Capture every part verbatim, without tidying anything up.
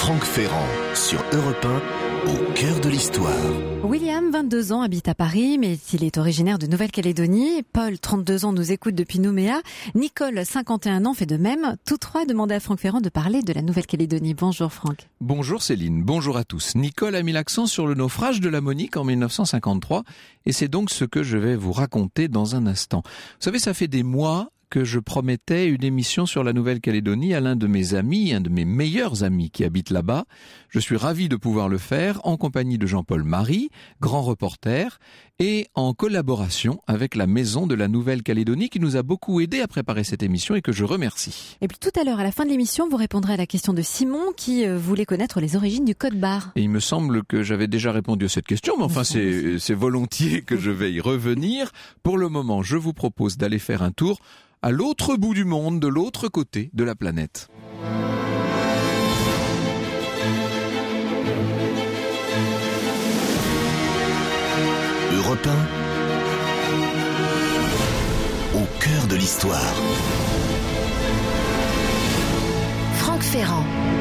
Franck Ferrand sur Europe un, au cœur de l'histoire. William, vingt-deux ans, habite à Paris, mais il est originaire de Nouvelle-Calédonie. Paul, trente-deux ans, nous écoute depuis Nouméa. Nicole, cinquante et un ans, fait de même. Tous trois demandaient à Franck Ferrand de parler de la Nouvelle-Calédonie. Bonjour Franck. Bonjour Céline, bonjour à tous. Nicole a mis l'accent sur le naufrage de la Monique en mille neuf cent cinquante-trois et c'est donc ce que je vais vous raconter dans un instant. Vous savez, ça fait des mois que je promettais une émission sur la Nouvelle-Calédonie à l'un de mes amis, un de mes meilleurs amis qui habite là-bas. Je suis ravi de pouvoir le faire en compagnie de Jean-Paul Marie, grand reporter, et en collaboration avec la Maison de la Nouvelle-Calédonie qui nous a beaucoup aidé à préparer cette émission et que je remercie. Et puis tout à l'heure, à la fin de l'émission, vous répondrez à la question de Simon qui euh, voulait connaître les origines du code barre. Et il me semble que j'avais déjà répondu à cette question, mais enfin c'est, c'est volontiers que je vais y revenir. Pour le moment, je vous propose d'aller faire un tour à l'autre bout du monde, de l'autre côté de la planète. Europe un, au cœur de l'histoire. Franck Ferrand.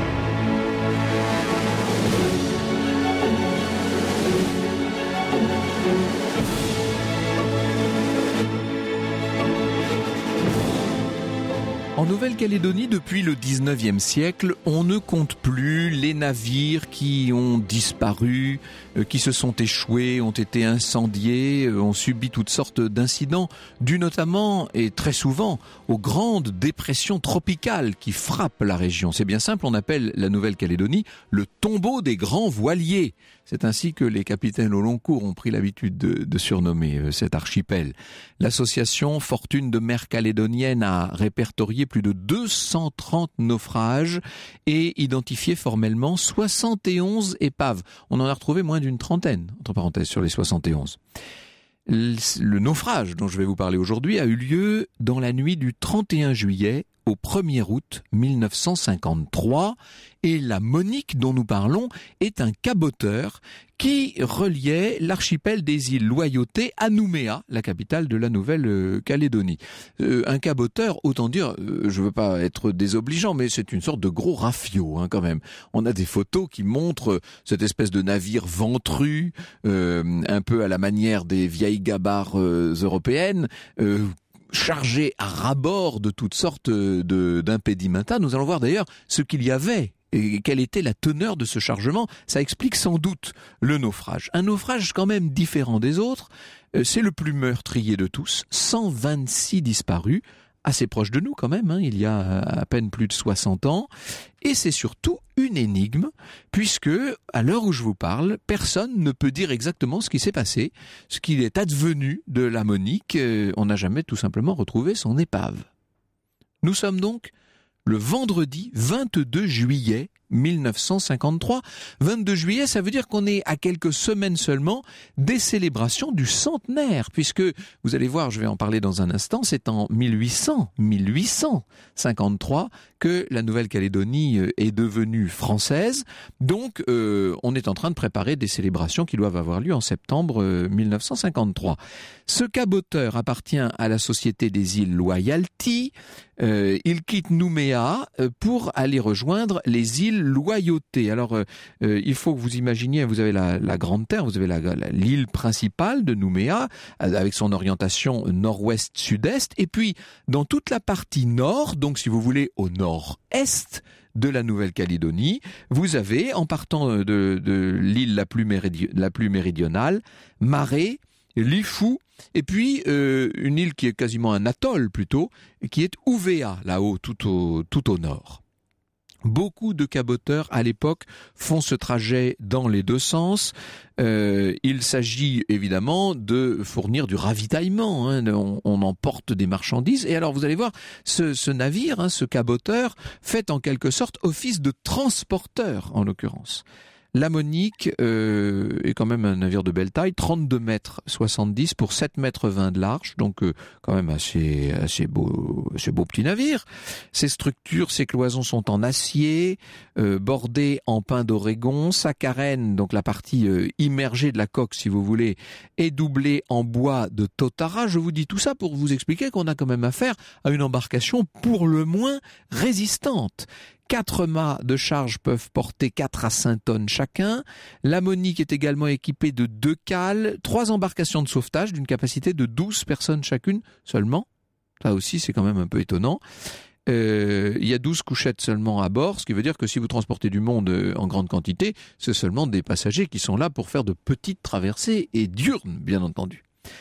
En Nouvelle-Calédonie, depuis le dix-neuvième siècle, on ne compte plus les navires qui ont disparu, euh, qui se sont échoués, ont été incendiés, euh, ont subi toutes sortes d'incidents, dus notamment et très souvent aux grandes dépressions tropicales qui frappent la région. C'est bien simple, on appelle la Nouvelle-Calédonie le tombeau des grands voiliers. C'est ainsi que les capitaines au long cours ont pris l'habitude de, de surnommer euh, cet archipel. L'association Fortune de mer calédonienne a répertorié plus de deux cent trente naufrages et identifié formellement soixante et onze épaves. On en a retrouvé moins d'une trentaine, entre parenthèses, sur les soixante et onze. Le naufrage dont je vais vous parler aujourd'hui a eu lieu dans la nuit du trente et un juillet au premier août mille neuf cent cinquante-trois et la Monique dont nous parlons est un caboteur qui reliait l'archipel des îles Loyauté à Nouméa, la capitale de la Nouvelle-Calédonie. Euh, un caboteur, autant dire, euh, je veux pas être désobligeant, mais c'est une sorte de gros rafio hein, quand même. On a des photos qui montrent cette espèce de navire ventru, euh, un peu à la manière des vieilles gabarres euh, européennes, euh, chargé à ras-bord de toutes sortes de, d'impédimenta. Nous allons voir d'ailleurs ce qu'il y avait et quelle était la teneur de ce chargement. Ça explique sans doute le naufrage. Un naufrage quand même différent des autres. C'est le plus meurtrier de tous. cent vingt-six disparus, assez proche de nous quand même, hein, il y a à peine plus de soixante ans. Et c'est surtout une énigme, puisque, à l'heure où je vous parle, personne ne peut dire exactement ce qui s'est passé, ce qu'il est advenu de la Monique. Euh, on n'a jamais tout simplement retrouvé son épave. Nous sommes donc le vendredi vingt-deux juillet mille neuf cent cinquante-trois. vingt-deux juillet, ça veut dire qu'on est à quelques semaines seulement des célébrations du centenaire, puisque, vous allez voir, je vais en parler dans un instant, c'est en mille huit cents, mille huit cent cinquante-trois que la Nouvelle-Calédonie est devenue française. Donc, euh, on est en train de préparer des célébrations qui doivent avoir lieu en septembre euh, mille neuf cent cinquante-trois. Ce caboteur appartient à la Société des îles Loyalty. Euh, il quitte Nouméa euh, pour aller rejoindre les îles Loyauté. Alors, euh, euh, il faut que vous imaginiez, vous avez la, la Grande Terre, vous avez la, la, l'île principale de Nouméa, avec son orientation nord-ouest-sud-est, et puis dans toute la partie nord, donc si vous voulez au nord-est de la Nouvelle-Calédonie, vous avez, en partant de, de l'île la plus, méridi- la plus méridionale, Maré, Lifou, et puis euh, une île qui est quasiment un atoll plutôt, qui est Ouvéa, là-haut, tout au, tout au nord. Beaucoup de caboteurs à l'époque font ce trajet dans les deux sens. Euh, il s'agit évidemment de fournir du ravitaillement. Hein. On, on emporte des marchandises. Et alors vous allez voir, ce, ce navire, hein, ce caboteur, fait en quelque sorte office de transporteur en l'occurrence. La Monique euh, est quand même un navire de belle taille, trente-deux mètres soixante-dix pour sept mètres vingt de large, donc euh, quand même assez assez beau, assez beau petit navire. Ses structures, ses cloisons sont en acier, euh, bordées en pin d'Oregon. Sa carène, donc la partie euh, immergée de la coque, si vous voulez, est doublée en bois de totara. Je vous dis tout ça pour vous expliquer qu'on a quand même affaire à une embarcation pour le moins résistante, Quatre mâts de charge peuvent porter quatre à cinq tonnes chacun. La Monique est également équipée de deux cales, trois embarcations de sauvetage d'une capacité de douze personnes chacune seulement. Ça aussi, c'est quand même un peu étonnant. Euh, il y a douze couchettes seulement à bord, ce qui veut dire que si vous transportez du monde en grande quantité, c'est seulement des passagers qui sont là pour faire de petites traversées et diurnes, bien entendu.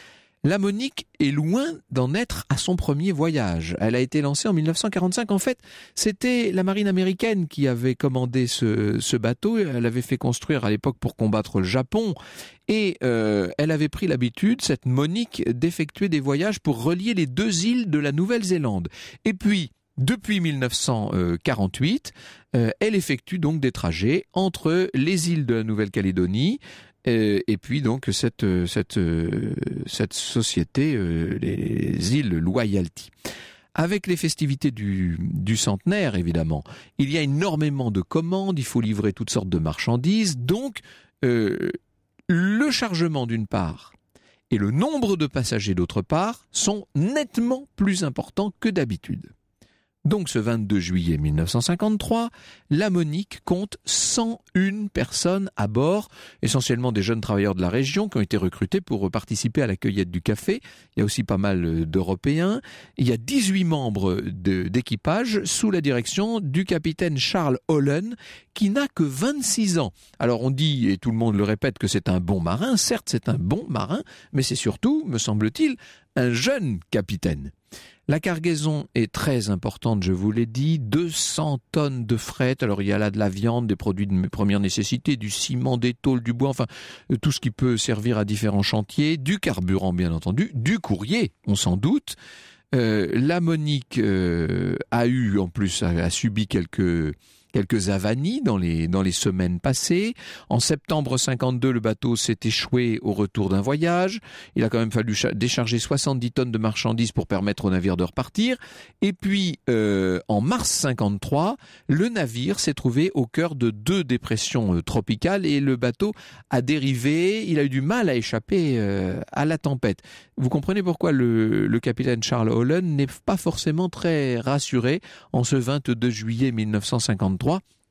La Monique est loin d'en être à son premier voyage. Elle a été lancée en mille neuf cent quarante-cinq. En fait, c'était la marine américaine qui avait commandé ce, ce bateau. Elle l'avait fait construire à l'époque pour combattre le Japon. Et euh, elle avait pris l'habitude, cette Monique, d'effectuer des voyages pour relier les deux îles de la Nouvelle-Zélande. Et puis, depuis mille neuf cent quarante-huit, euh, elle effectue donc des trajets entre les îles de la Nouvelle-Calédonie, Euh, et puis donc cette cette cette société, euh, les îles Loyalty. Avec les festivités du, du centenaire, évidemment, il y a énormément de commandes, il faut livrer toutes sortes de marchandises, donc euh, le chargement d'une part et le nombre de passagers d'autre part sont nettement plus importants que d'habitude. Donc ce vingt-deux juillet mille neuf cent cinquante-trois, la Monique compte cent une personnes à bord, essentiellement des jeunes travailleurs de la région qui ont été recrutés pour participer à la cueillette du café. Il y a aussi pas mal d'Européens. Il y a dix-huit membres de, d'équipage sous la direction du capitaine Charles Hollen, qui n'a que vingt-six ans. Alors on dit, et tout le monde le répète, que c'est un bon marin. Certes, c'est un bon marin, mais c'est surtout, me semble-t-il, un jeune capitaine. La cargaison est très importante, je vous l'ai dit, deux cents tonnes de fret. Alors il y a là de la viande, des produits de première nécessité, du ciment, des tôles, du bois, enfin tout ce qui peut servir à différents chantiers, du carburant bien entendu, du courrier, on s'en doute. Euh, la Monique euh, a eu en plus, a, a subi quelques... quelques avanies dans les, dans les semaines passées. En septembre cinquante-deux, le bateau s'est échoué au retour d'un voyage. Il a quand même fallu décharger soixante-dix tonnes de marchandises pour permettre au navire de repartir. Et puis, euh, en mars cinquante-trois, le navire s'est trouvé au cœur de deux dépressions euh, tropicales et le bateau a dérivé. Il a eu du mal à échapper euh, à la tempête. Vous comprenez pourquoi le, le capitaine Charles Hollen n'est pas forcément très rassuré en ce vingt-deux juillet mille neuf cent cinquante-trois.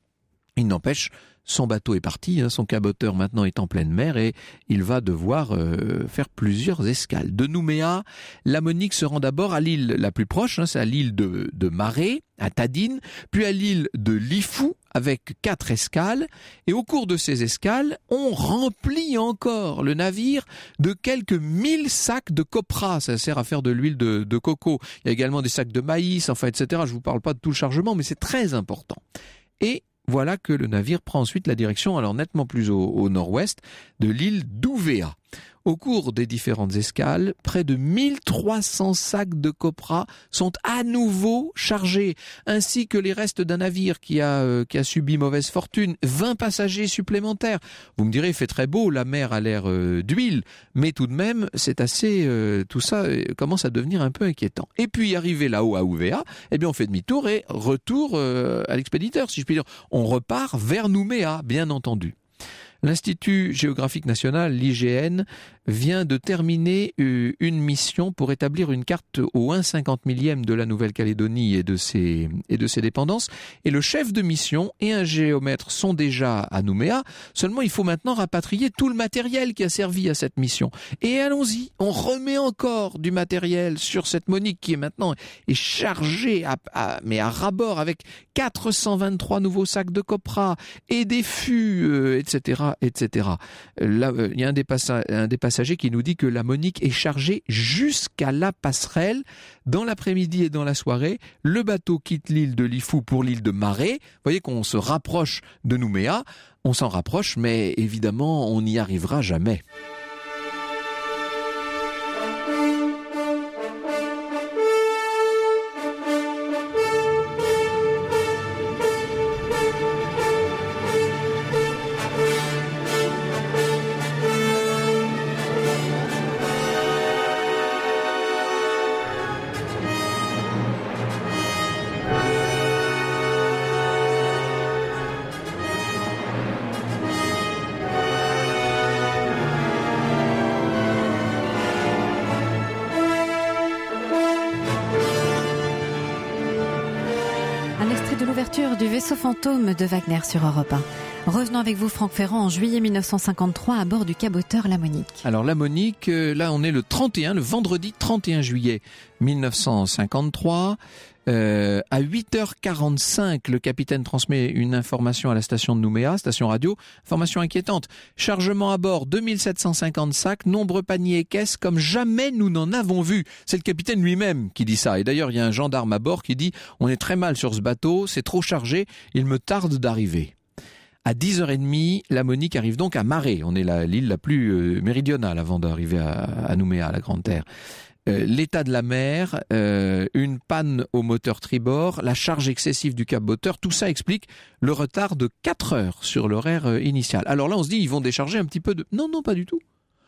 Il n'empêche, son bateau est parti, hein, son caboteur maintenant est en pleine mer et il va devoir euh, faire plusieurs escales. De Nouméa, la Monique se rend d'abord à l'île la plus proche, hein, c'est à l'île de, de Maré, à Tadine, puis à l'île de Lifou avec quatre escales. Et au cours de ces escales, on remplit encore le navire de quelques mille sacs de copra. Ça sert à faire de l'huile de, de coco. Il y a également des sacs de maïs, enfin, et cetera. Je vous parle pas de tout le chargement, mais c'est très important. Et voilà que le navire prend ensuite la direction, alors nettement plus au, au nord-ouest, de l'île d'Ouvéa. Au cours des différentes escales, près de mille trois cents sacs de copra sont à nouveau chargés, ainsi que les restes d'un navire qui a, euh, qui a subi mauvaise fortune, vingt passagers supplémentaires. Vous me direz, il fait très beau, la mer a l'air euh, d'huile, mais tout de même, c'est assez, euh, tout ça euh, commence à devenir un peu inquiétant. Et puis, arrivé là-haut à Ouvéa, eh bien, on fait demi-tour et retour euh, à l'expéditeur, si je puis dire. On repart vers Nouméa, bien entendu. L'Institut géographique national, l'I G N, vient de terminer une mission pour établir une carte au un cinquante millième de la Nouvelle-Calédonie et de ses, et de ses dépendances. Et le chef de mission et un géomètre sont déjà à Nouméa. Seulement, il faut maintenant rapatrier tout le matériel qui a servi à cette mission. Et allons-y, on remet encore du matériel sur cette Monique qui est maintenant est chargée à, à, mais à ras-bord avec quatre cent vingt-trois nouveaux sacs de copra et des fûts, euh, et cetera, et cetera. Là, euh, il y a un des, passa- un des passagers qui nous dit que la Monique est chargée jusqu'à la passerelle. Dans l'après-midi et dans la soirée, le bateau quitte l'île de Lifou pour l'île de Maré. Vous voyez qu'on se rapproche de Nouméa. On s'en rapproche, mais évidemment, on n'y arrivera jamais. de l'ouverture du vaisseau fantôme de Wagner sur Europe un. Revenons avec vous, Franck Ferrand, en juillet mille neuf cent cinquante-trois à bord du caboteur La Monique. Alors La Monique, euh, là on est le trente et un, le vendredi trente et un juillet mille neuf cent cinquante-trois. Euh, à huit heures quarante-cinq, le capitaine transmet une information à la station de Nouméa, station radio, information inquiétante. Chargement à bord, deux mille sept cent cinquante sacs, nombreux paniers et caisses comme jamais nous n'en avons vu. C'est le capitaine lui-même qui dit ça. Et d'ailleurs, il y a un gendarme à bord qui dit « On est très mal sur ce bateau, c'est trop chargé, il me tarde d'arriver ». À dix heures trente, la Monique arrive donc à Maré. On est la, l'île la plus euh, méridionale avant d'arriver à, à Nouméa, à la Grande Terre. Euh, l'état de la mer, euh, une panne au moteur tribord, la charge excessive du caboteur, tout ça explique le retard de quatre heures sur l'horaire euh, initial. Alors là, on se dit, ils vont décharger un petit peu de... Non, non, pas du tout.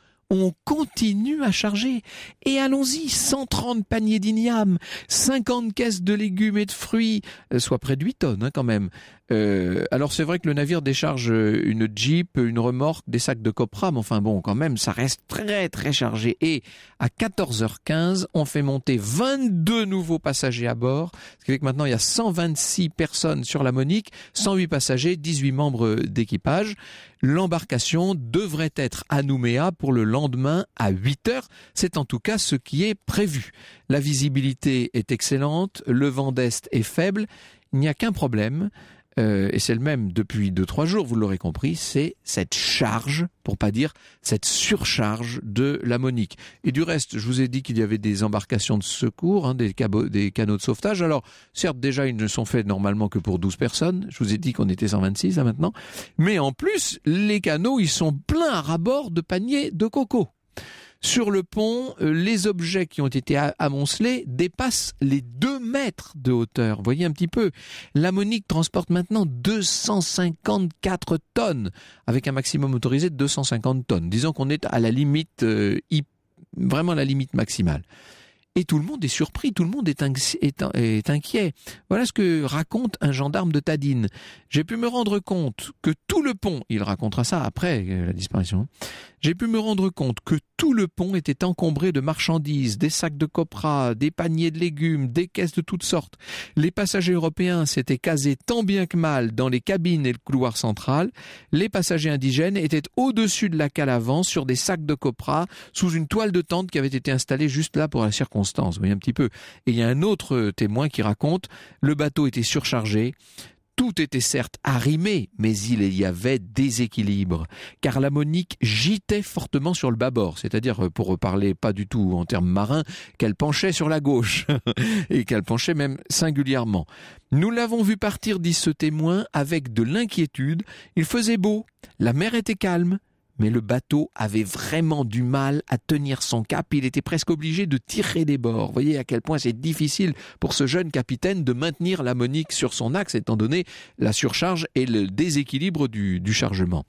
On continue à charger. Et allons-y, cent trente paniers d'igname, cinquante caisses de légumes et de fruits, euh, soit près de huit tonnes hein, quand même. Euh, alors c'est vrai que le navire décharge une Jeep, une remorque, des sacs de copra, mais enfin bon, quand même, ça reste très très chargé. Et à quatorze heures quinze, on fait monter vingt-deux nouveaux passagers à bord, ce qui fait que maintenant il y a cent vingt-six personnes sur la Monique, cent huit passagers, dix-huit membres d'équipage. L'embarcation devrait être à Nouméa pour le lendemain à huit heures. C'est en tout cas ce qui est prévu. La visibilité est excellente, le vent d'est est faible, il n'y a qu'un problème. Euh, et c'est le même depuis deux trois jours, vous l'aurez compris, c'est cette charge, pour pas dire cette surcharge de la Monique. Et du reste, je vous ai dit qu'il y avait des embarcations de secours, hein, des, cabo- des canaux de sauvetage. Alors, certes, déjà, ils ne sont faits normalement que pour douze personnes. Je vous ai dit qu'on était cent vingt-six là maintenant. Mais en plus, les canaux, ils sont pleins à ras-bord de paniers de coco. Sur le pont, les objets qui ont été amoncelés dépassent les deux mètres de hauteur. Vous voyez un petit peu. La Monique transporte maintenant deux cent cinquante-quatre tonnes, avec un maximum autorisé de deux cent cinquante tonnes. Disons qu'on est à la limite, euh, vraiment à la limite maximale. Et tout le monde est surpris, tout le monde est, inqui- est, est inquiet. Voilà ce que raconte un gendarme de Tadine. J'ai pu me rendre compte que tout le pont, il racontera ça après la disparition, j'ai pu me rendre compte que tout le pont était encombré de marchandises, des sacs de copra, des paniers de légumes, des caisses de toutes sortes. Les passagers européens s'étaient casés tant bien que mal dans les cabines et le couloir central. Les passagers indigènes étaient au-dessus de la cale avant sur des sacs de copra sous une toile de tente qui avait été installée juste là pour la circonstance. Vous voyez un petit peu. Et il y a un autre témoin qui raconte, le bateau était surchargé. Tout était certes arrimé, mais il y avait déséquilibre, car la Monique gîtait fortement sur le bâbord, c'est-à-dire, pour parler pas du tout en termes marins, qu'elle penchait sur la gauche, et qu'elle penchait même singulièrement. Nous l'avons vu partir, dit ce témoin, avec de l'inquiétude. Il faisait beau, la mer était calme, mais le bateau avait vraiment du mal à tenir son cap. Il était presque obligé de tirer des bords. Vous voyez à quel point c'est difficile pour ce jeune capitaine de maintenir la Monique sur son axe, étant donné la surcharge et le déséquilibre du, du chargement.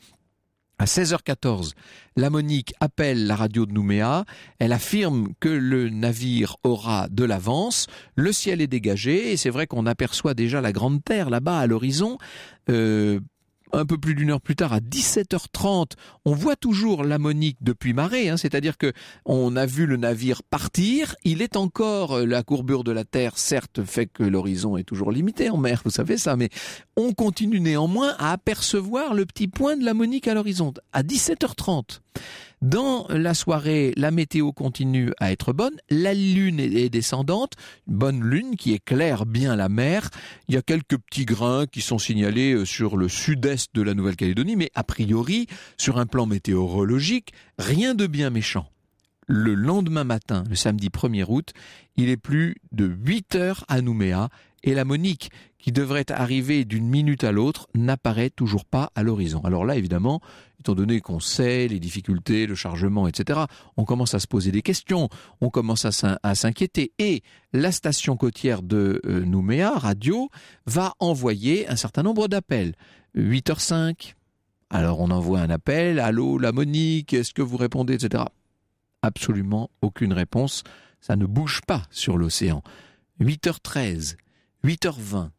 À seize heures quatorze, la Monique appelle la radio de Nouméa. Elle affirme que le navire aura de l'avance. Le ciel est dégagé et c'est vrai qu'on aperçoit déjà la Grande Terre là-bas à l'horizon. Euh, Un peu plus d'une heure plus tard, à dix-sept heures trente, on voit toujours la Monique depuis Maré, hein, c'est-à-dire que on a vu le navire partir. Il est encore, la courbure de la Terre, certes, fait que l'horizon est toujours limité en mer, vous savez ça, mais on continue néanmoins à apercevoir le petit point de la Monique à l'horizon, à dix-sept heures trente. Dans la soirée, la météo continue à être bonne, la lune est descendante, une bonne lune qui éclaire bien la mer. Il y a quelques petits grains qui sont signalés sur le sud-est de la Nouvelle-Calédonie, mais a priori, sur un plan météorologique, rien de bien méchant. Le lendemain matin, le samedi premier août, il est plus de huit heures à Nouméa et la Monique, qui devrait arriver d'une minute à l'autre, n'apparaît toujours pas à l'horizon. Alors là, évidemment, étant donné qu'on sait les difficultés, le chargement, et cetera, on commence à se poser des questions, on commence à s'inquiéter. Et la station côtière de euh, Nouméa, radio, va envoyer un certain nombre d'appels. huit heures cinq, alors on envoie un appel, « Allô, la Monique, est-ce que vous répondez ?» et cetera. Absolument aucune réponse, ça ne bouge pas sur l'océan. huit heures treize, huit heures vingt,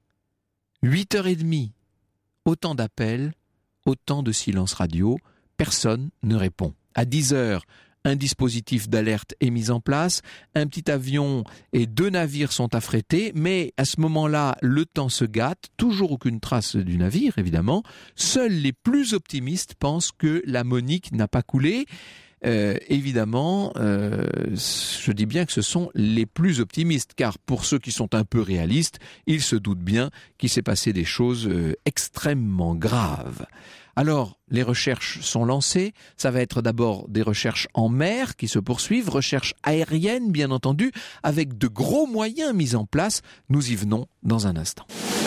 huit heures trente, autant d'appels, autant de silence radio, personne ne répond. À dix heures, un dispositif d'alerte est mis en place, un petit avion et deux navires sont affrétés, mais à ce moment-là, le temps se gâte, toujours aucune trace du navire, évidemment. Seuls les plus optimistes pensent que la Monique n'a pas coulé. Euh, évidemment, euh, je dis bien que ce sont les plus optimistes, car pour ceux qui sont un peu réalistes, ils se doutent bien qu'il s'est passé des choses euh, extrêmement graves. Alors, les recherches sont lancées. Ça va être d'abord des recherches en mer qui se poursuivent, recherches aériennes bien entendu, avec de gros moyens mis en place. Nous y venons dans un instant.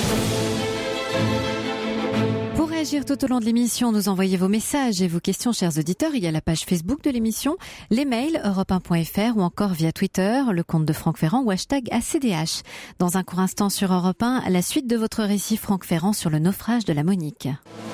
Pour réagir tout au long de l'émission, nous envoyez vos messages et vos questions, chers auditeurs. Il y a la page Facebook de l'émission, les mails europe un point f r ou encore via Twitter, le compte de Franck Ferrand ou hashtag A C D H. Dans un court instant sur Europe un, la suite de votre récit, Franck Ferrand, sur le naufrage de la Monique.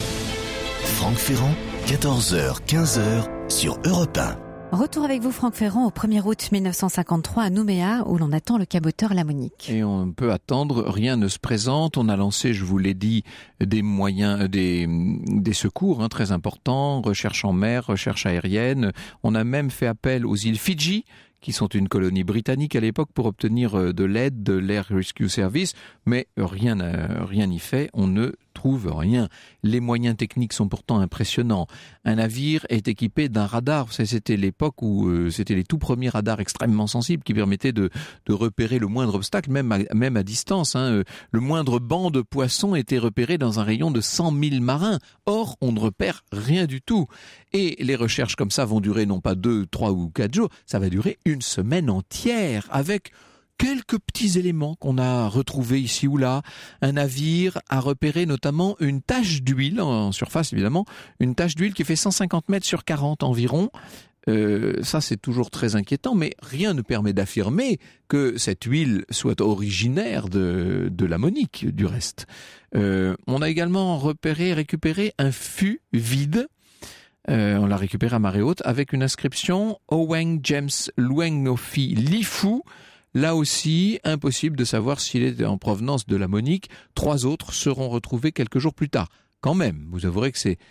Franck Ferrand, quatorze heures quinze sur Europe un. Retour avec vous, Franck Ferrand, au premier août mille neuf cent cinquante-trois à Nouméa, où l'on attend le caboteur La Monique. Et on peut attendre, rien ne se présente. On a lancé, je vous l'ai dit, des moyens, des, des secours hein, très importants, recherche en mer, recherche aérienne. On a même fait appel aux îles Fidji, qui sont une colonie britannique à l'époque, pour obtenir de l'aide de l'Air Rescue Service, mais rien rien n'y fait, on ne trouve rien. Les moyens techniques sont pourtant impressionnants. Un navire est équipé d'un radar. C'était l'époque où euh, c'était les tout premiers radars extrêmement sensibles qui permettaient de, de repérer le moindre obstacle, même à, même à distance. Hein. Le moindre banc de poissons était repéré dans un rayon de cent mille marins. Or, on ne repère rien du tout. Et les recherches comme ça vont durer non pas deux, trois ou quatre jours, ça va durer une semaine entière avec quelques petits éléments qu'on a retrouvés ici ou là. Un navire a repéré notamment une tache d'huile, en surface évidemment, une tache d'huile qui fait cent cinquante mètres sur quarante environ. Euh, ça c'est toujours très inquiétant, mais rien ne permet d'affirmer que cette huile soit originaire de, de la Monique, du reste. Euh, on a également repéré, récupéré un fût vide. Euh, on l'a récupéré à marée haute avec une inscription Owen James Luengofi Lifu. Là aussi, impossible de savoir s'il est en provenance de la Monique. Trois autres seront retrouvés quelques jours plus tard. Quand même, vous avouerez que c'est,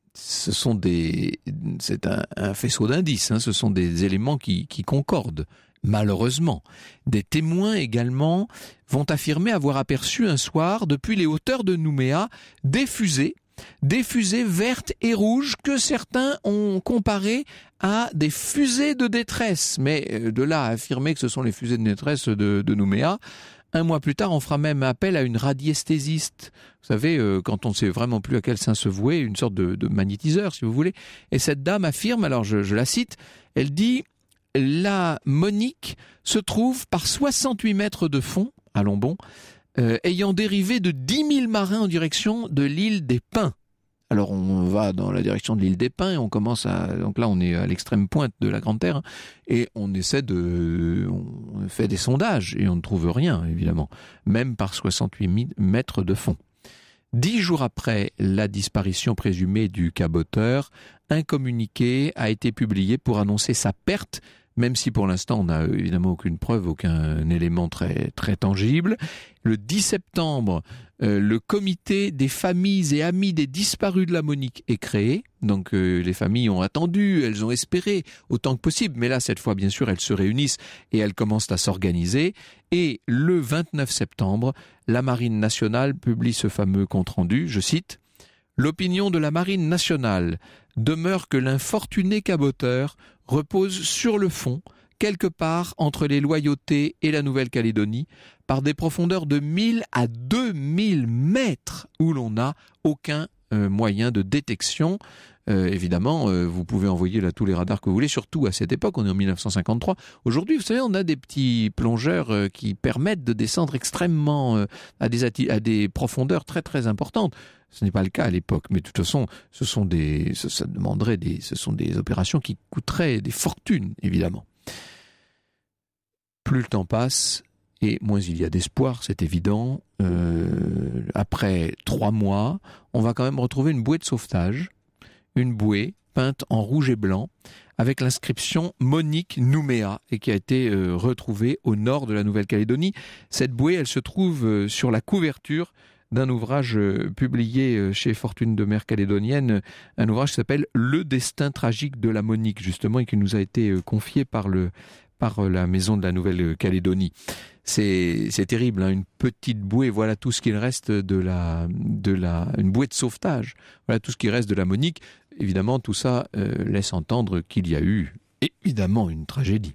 ce sont des, c'est un, un faisceau d'indices. Hein, ce sont des éléments qui, qui concordent. Malheureusement, des témoins également vont affirmer avoir aperçu un soir, depuis les hauteurs de Nouméa, des fusées. Des fusées vertes et rouges que certains ont comparées à des fusées de détresse. Mais de là à affirmer que ce sont les fusées de détresse de, de Nouméa, un mois plus tard, on fera même appel à une radiesthésiste. Vous savez, euh, quand on ne sait vraiment plus à quel sein se vouer, une sorte de, de magnétiseur, si vous voulez. Et cette dame affirme, alors je, je la cite, elle dit « La Monique se trouve par soixante-huit mètres de fond, à Lombon, Euh, ayant dérivé de dix mille marins en direction de l'île des Pins. » Alors on va dans la direction de l'île des Pins et on commence à... Donc là on est à l'extrême pointe de la Grande Terre hein, et on essaie de... On fait des sondages et on ne trouve rien évidemment, même par soixante-huit mètres de fond. Dix jours après la disparition présumée du caboteur, un communiqué a été publié pour annoncer sa perte, même si pour l'instant on n'a évidemment aucune preuve, aucun élément très, très tangible. Le dix septembre, euh, le comité des familles et amis des disparus de la Monique est créé. Donc euh, les familles ont attendu, elles ont espéré autant que possible, mais là cette fois bien sûr elles se réunissent et elles commencent à s'organiser. Et le vingt-neuf septembre, la Marine nationale publie ce fameux compte-rendu, je cite: « L'opinion de la Marine nationale demeure que l'infortuné caboteur repose sur le fond, quelque part entre les Loyautés et la Nouvelle-Calédonie, par des profondeurs de mille à deux mille mètres, où l'on n'a aucun euh, moyen de détection. Euh, évidemment, euh, vous pouvez envoyer là tous les radars que vous voulez, surtout à cette époque, on est en mille neuf cent cinquante-trois. Aujourd'hui, vous savez, on a des petits plongeurs euh, qui permettent de descendre extrêmement euh, à, des atti- à des profondeurs très très importantes. Ce n'est pas le cas à l'époque, mais de toute façon, ce sont des, ça, ça demanderait des, ce sont des opérations qui coûteraient des fortunes, évidemment. Plus le temps passe, et moins il y a d'espoir, c'est évident. Euh, après trois mois, on va quand même retrouver une bouée de sauvetage, une bouée peinte en rouge et blanc, avec l'inscription Monique Nouméa, et qui a été euh, retrouvée au nord de la Nouvelle-Calédonie. Cette bouée, elle se trouve euh, sur la couverture d'un ouvrage publié chez Fortune de Mer Calédonienne, un ouvrage qui s'appelle « Le destin tragique de la Monique », justement, et qui nous a été confié par, le, par la Maison de la Nouvelle-Calédonie. C'est, c'est terrible, hein, une petite bouée, voilà tout ce qu'il reste de la, de la, une bouée de sauvetage, voilà tout ce qui reste de la Monique. Évidemment, tout ça euh, laisse entendre qu'il y a eu, évidemment, une tragédie.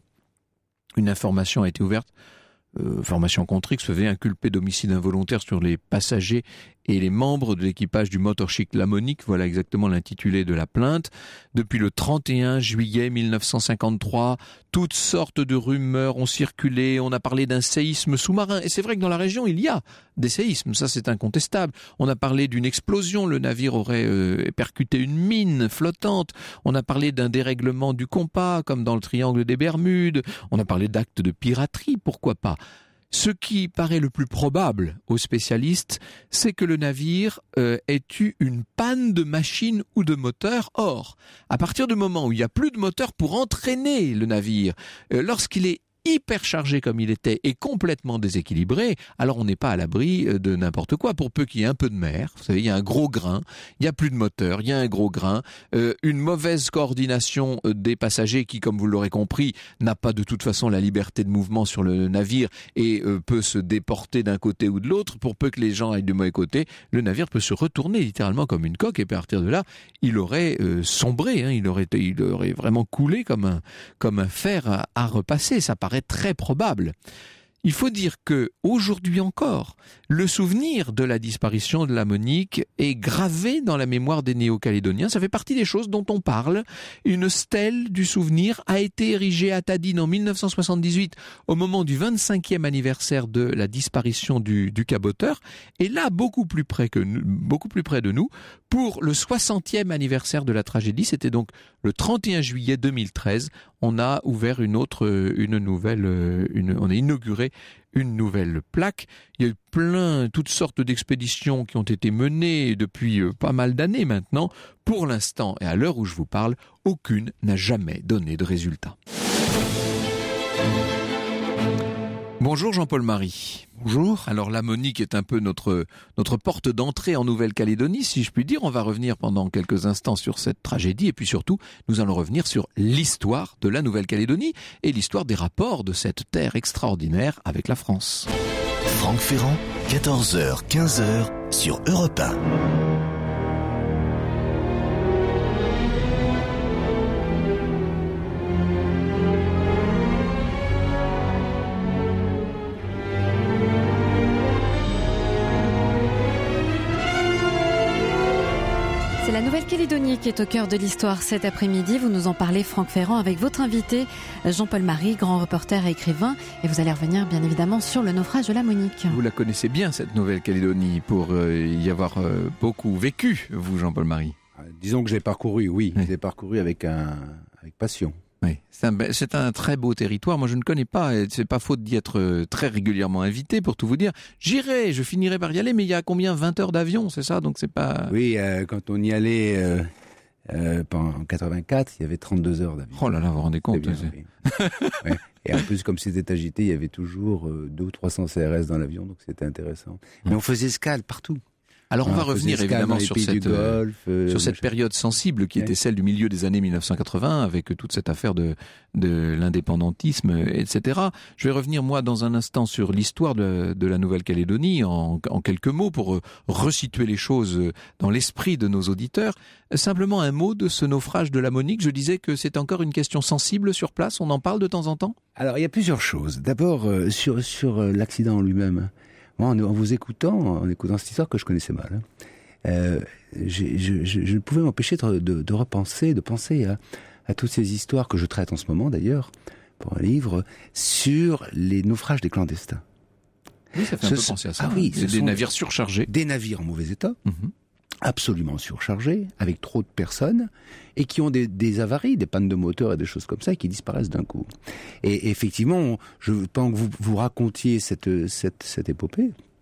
Une information a été ouverte, euh, information contre X, faisait inculpé d'homicide involontaire sur les passagers et les membres de l'équipage du motorcycle La Monique, voilà exactement l'intitulé de la plainte. Depuis le trente et un juillet mille neuf cent cinquante-trois, toutes sortes de rumeurs ont circulé, on a parlé d'un séisme sous-marin, et c'est vrai que dans la région il y a des séismes, ça c'est incontestable. On a parlé d'une explosion, le navire aurait euh, percuté une mine flottante, on a parlé d'un dérèglement du compas, comme dans le triangle des Bermudes, on a parlé d'actes de piraterie, pourquoi pas. Ce qui paraît le plus probable aux spécialistes, c'est que le navire euh, ait eu une panne de machine ou de moteur. Or, à partir du moment où il n'y a plus de moteur pour entraîner le navire, euh, lorsqu'il est hyper chargé comme il était et complètement déséquilibré, alors on n'est pas à l'abri de n'importe quoi. Pour peu qu'il y ait un peu de mer, vous savez, il y a un gros grain, il n'y a plus de moteur, il y a un gros grain, euh, une mauvaise coordination des passagers qui, comme vous l'aurez compris, n'a pas de toute façon la liberté de mouvement sur le navire et euh, peut se déporter d'un côté ou de l'autre. Pour peu que les gens aillent du mauvais côté, le navire peut se retourner littéralement comme une coque et à partir de là, il aurait euh, sombré, hein, il aurait, il aurait vraiment coulé comme un, comme un fer à, à repasser. Ça paraît très probable. Il faut dire que aujourd'hui encore, le souvenir de la disparition de la Monique est gravé dans la mémoire des Néo-Calédoniens. Ça fait partie des choses dont on parle. Une stèle du souvenir a été érigée à Tadine en mille neuf cent soixante-dix-huit au moment du vingt-cinquième anniversaire de la disparition du, du caboteur. Et là, beaucoup plus près que nous, beaucoup plus près de nous, pour le soixantième anniversaire de la tragédie, c'était donc le trente et un juillet deux mille treize, on a ouvert une autre, une nouvelle, une, on a inauguré une nouvelle plaque. Il y a eu plein, toutes sortes d'expéditions qui ont été menées depuis pas mal d'années maintenant. Pour l'instant, et à l'heure où je vous parle, aucune n'a jamais donné de résultat. Bonjour Jean-Paul Marie. Bonjour. Alors la Monique est un peu notre, notre porte d'entrée en Nouvelle-Calédonie, si je puis dire. On va revenir pendant quelques instants sur cette tragédie et puis surtout, nous allons revenir sur l'histoire de la Nouvelle-Calédonie et l'histoire des rapports de cette terre extraordinaire avec la France. Franck Ferrand, quatorze heures quinze sur Europe un. C'est la Nouvelle-Calédonie qui est au cœur de l'histoire cet après-midi. Vous nous en parlez, Franck Ferrand, avec votre invité, Jean-Paul Marie, grand reporter et écrivain. Et vous allez revenir, bien évidemment, sur le naufrage de la Monique. Vous la connaissez bien, cette Nouvelle-Calédonie, pour euh, y avoir euh, beaucoup vécu, vous, Jean-Paul Marie. Disons que j'ai parcouru, oui. oui. J'ai parcouru avec, un, avec passion. Oui, c'est un, c'est un très beau territoire. Moi, je ne connais pas. Et c'est pas faute d'y être très régulièrement invité, pour tout vous dire. J'irai, je finirai par y aller, mais il y a combien vingt heures d'avion, c'est ça? Donc c'est pas. Oui, euh, quand on y allait euh, euh, en quatre-vingt-quatre, il y avait trente-deux heures d'avion. Oh là là, vous vous rendez compte? Bien, oui. ouais. Et en plus, comme c'était agité, il y avait toujours euh, deux ou trois cents C R S dans l'avion, donc c'était intéressant. Mais on faisait escale partout. Alors on va revenir évidemment sur cette, Golfe, euh, sur cette période sensible qui ouais. était celle du milieu des années mille neuf cent quatre-vingts avec toute cette affaire de, de l'indépendantisme, et cetera. Je vais revenir moi dans un instant sur l'histoire de, de la Nouvelle-Calédonie en, en quelques mots pour resituer les choses dans l'esprit de nos auditeurs. Simplement un mot de ce naufrage de la Monique. Je disais que c'est encore une question sensible sur place, on en parle de temps en temps? Alors il y a plusieurs choses. D'abord euh, sur, sur euh, l'accident en lui-même. Moi, en, en vous écoutant, en écoutant cette histoire que je connaissais mal, hein, euh, je, je, je, je ne pouvais m'empêcher de, de, de repenser, de penser à, à toutes ces histoires que je traite en ce moment d'ailleurs, pour un livre, sur les naufrages des clandestins. Oui, ça fait ce un peu sont, penser à ça. Ah oui, ce des navires surchargés. Des navires en mauvais état, mm-hmm. absolument surchargés, avec trop de personnes, et qui ont des, des avaries, des pannes de moteur et des choses comme ça, et qui disparaissent d'un coup. Et effectivement, je pense que vous, vous racontiez cette, cette, cette épopée,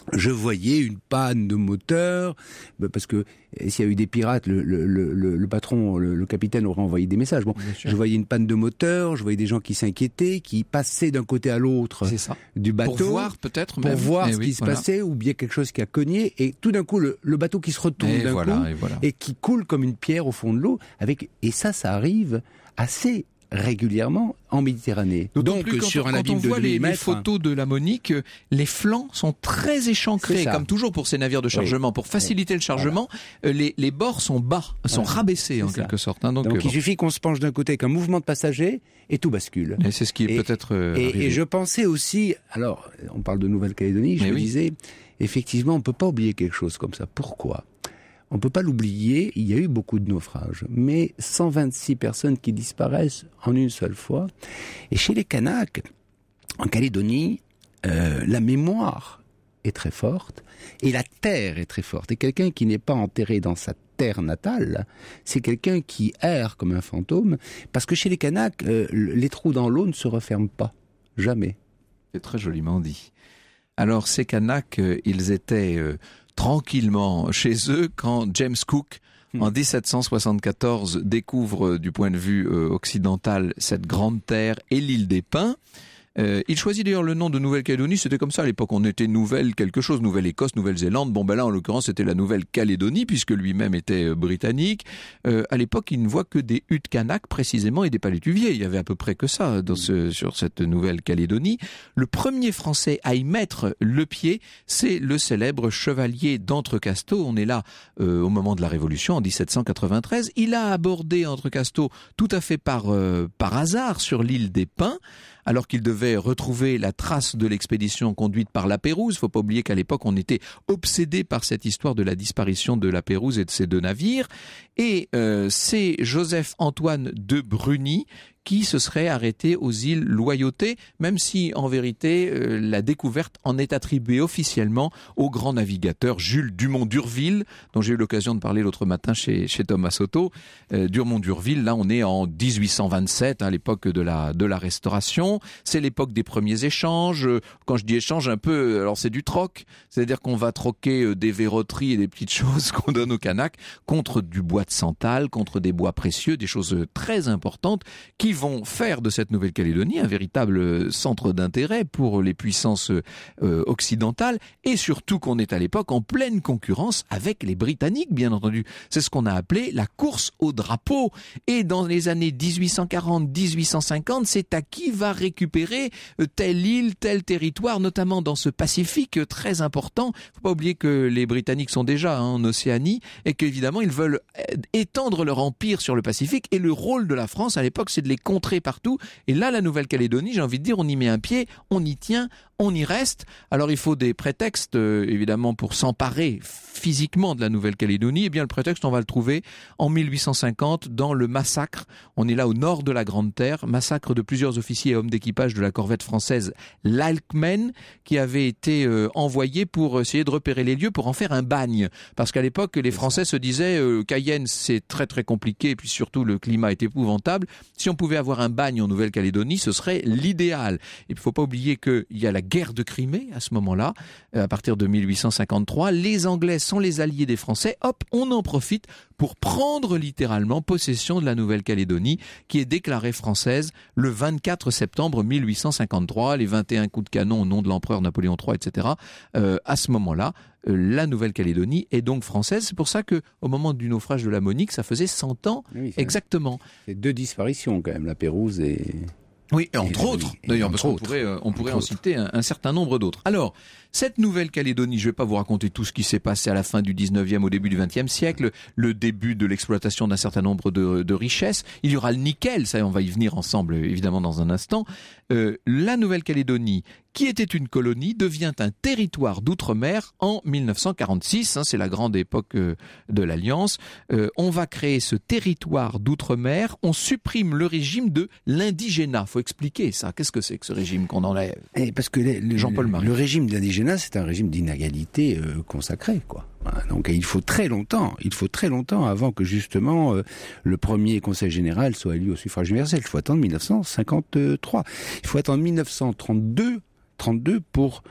je voyais une panne de moteur, parce que s'il y a eu des pirates, le, le, le, le patron, le, le capitaine aurait envoyé des messages. Bon, je voyais une panne de moteur, je voyais des gens qui s'inquiétaient, qui passaient d'un côté à l'autre du bateau. Pour voir peut-être Pour même. voir et ce oui, qui se voilà. passait, ou bien quelque chose qui a cogné, et tout d'un coup, le, le bateau qui se retourne et d'un voilà, coup, et, voilà. et qui coule comme une pierre au fond de l'eau. Avec, et ça, ça arrive assez régulièrement en Méditerranée. D'autant Donc plus quand sur on, un quand abîme on de voit deux les, mille les mètres, photos de la Monique, les flancs sont très échancrés, comme toujours pour ces navires de chargement. Oui. Pour faciliter oui. le chargement, voilà. les, les bords sont bas, sont voilà. rabaissés en ça. quelque sorte. Hein, donc donc euh, il bon. suffit qu'on se penche d'un côté avec un mouvement de passagers et tout bascule. Et c'est ce qui est et, peut-être euh, et, et je pensais aussi, alors on parle de Nouvelle-Calédonie, je Mais me oui. disais, effectivement on ne peut pas oublier quelque chose comme ça. Pourquoi ? On ne peut pas l'oublier, il y a eu beaucoup de naufrages, mais cent vingt-six personnes qui disparaissent en une seule fois. Et chez les Kanaks, en Calédonie, euh, la mémoire est très forte et la terre est très forte. Et quelqu'un qui n'est pas enterré dans sa terre natale, c'est quelqu'un qui erre comme un fantôme, parce que chez les Kanaks, euh, les trous dans l'eau ne se referment pas, jamais. C'est très joliment dit. Alors ces Kanaks, euh, ils étaient... Euh, tranquillement chez eux quand James Cook, en dix-sept cent soixante-quatorze, découvre du point de vue euh, occidental cette grande terre et l'île des Pins. Euh, il choisit d'ailleurs le nom de Nouvelle-Calédonie, c'était comme ça à l'époque, on était Nouvelle quelque chose, Nouvelle-Écosse, Nouvelle-Zélande, bon ben là en l'occurrence c'était la Nouvelle-Calédonie puisque lui-même était euh, britannique. Euh, à l'époque il ne voit que des huttes Kanaks précisément et des palétuviers, il y avait à peu près que ça dans ce, sur cette Nouvelle-Calédonie. Le premier Français à y mettre le pied, c'est le célèbre chevalier d'Entrecasteaux, on est là euh, au moment de la Révolution en dix-sept cent quatre-vingt-treize, il a abordé Entrecasteaux tout à fait par, euh, par hasard sur l'île des Pins, alors qu'il devait retrouver la trace de l'expédition conduite par La Pérouse. Il ne faut pas oublier qu'à l'époque, on était obsédé par cette histoire de la disparition de La Pérouse et de ses deux navires. Et euh, c'est Joseph-Antoine de Bruni qui se serait arrêté aux îles Loyauté, même si en vérité euh, la découverte en est attribuée officiellement au grand navigateur Jules Dumont d'Urville, dont j'ai eu l'occasion de parler l'autre matin chez, chez Thomas Soto. Euh, Dumont d'Urville, là on est en dix-huit cent vingt-sept, à l'époque de la, de la Restauration. C'est l'époque des premiers échanges. Quand je dis échange un peu, alors c'est du troc, c'est-à-dire qu'on va troquer des verroteries et des petites choses qu'on donne aux Kanaks contre du bois de santal, contre des bois précieux, des choses très importantes qui vont faire de cette Nouvelle-Calédonie un véritable centre d'intérêt pour les puissances euh, occidentales et surtout qu'on est à l'époque en pleine concurrence avec les Britanniques, bien entendu. C'est ce qu'on a appelé la course au drapeau. Et dans les années dix-huit cent quarante dix-huit cent cinquante, c'est à qui va récupérer telle île, tel territoire, notamment dans ce Pacifique très important. Il ne faut pas oublier que les Britanniques sont déjà hein, en Océanie et qu'évidemment ils veulent étendre leur empire sur le Pacifique et le rôle de la France à l'époque c'est de les contrer partout. Et là, la Nouvelle-Calédonie, j'ai envie de dire, on y met un pied, on y tient, on y reste. Alors il faut des prétextes, euh, évidemment, pour s'emparer physiquement de la Nouvelle-Calédonie. Eh bien, le prétexte, on va le trouver en mille huit cent cinquante dans le massacre. On est là au nord de la Grande Terre, massacre de plusieurs officiers et hommes d'équipage de la corvette française l'Alcmen, qui avait été euh, envoyé pour essayer de repérer les lieux, pour en faire un bagne. Parce qu'à l'époque, les Français se disaient euh, Cayenne, c'est très très compliqué, et puis surtout le climat est épouvantable. Si on pouvait avoir un bagne en Nouvelle-Calédonie, ce serait l'idéal. Et il ne faut pas oublier qu'il y a la guerre de Crimée à ce moment-là, à partir de mille huit cent cinquante-trois. Les Anglais sont les alliés des Français. Hop, on en profite pour prendre littéralement possession de la Nouvelle-Calédonie, qui est déclarée française le vingt-quatre septembre mille huit cent cinquante-trois. Les vingt et un coups de canon au nom de l'empereur Napoléon trois, et cetera. Euh, à ce moment-là, euh, la Nouvelle-Calédonie est donc française. C'est pour ça que, au moment du naufrage de la Monique, ça faisait cent ans oui, exactement. C'est deux disparitions quand même, la Pérouse et... Oui, et entre et, autres, et, d'ailleurs, parce qu'on pourrait, euh, on pourrait en citer un, un certain nombre d'autres. Alors, cette Nouvelle-Calédonie, je ne vais pas vous raconter tout ce qui s'est passé à la fin du dix-neuvième, au début du vingtième siècle, le début de l'exploitation d'un certain nombre de, de richesses. Il y aura le nickel, ça on va y venir ensemble évidemment dans un instant. Euh, la Nouvelle-Calédonie, qui était une colonie, devient un territoire d'outre-mer en mille neuf cent quarante-six, hein, c'est la grande époque euh, de l'Alliance. Euh, on va créer ce territoire d'outre-mer, on supprime le régime de l'indigénat. Faut expliquer ça, qu'est-ce que c'est que ce régime qu'on enlève ? Et parce que le, le, Jean-Paul Marie. Le régime de l'indigénat, c'est un régime d'inégalité euh, consacré, quoi. Donc il faut très longtemps, il faut très longtemps avant que justement euh, le premier Conseil général soit élu au suffrage universel. Il faut attendre mille neuf cent cinquante-trois. Il faut attendre mille neuf cent trente-deux, trente-deux pour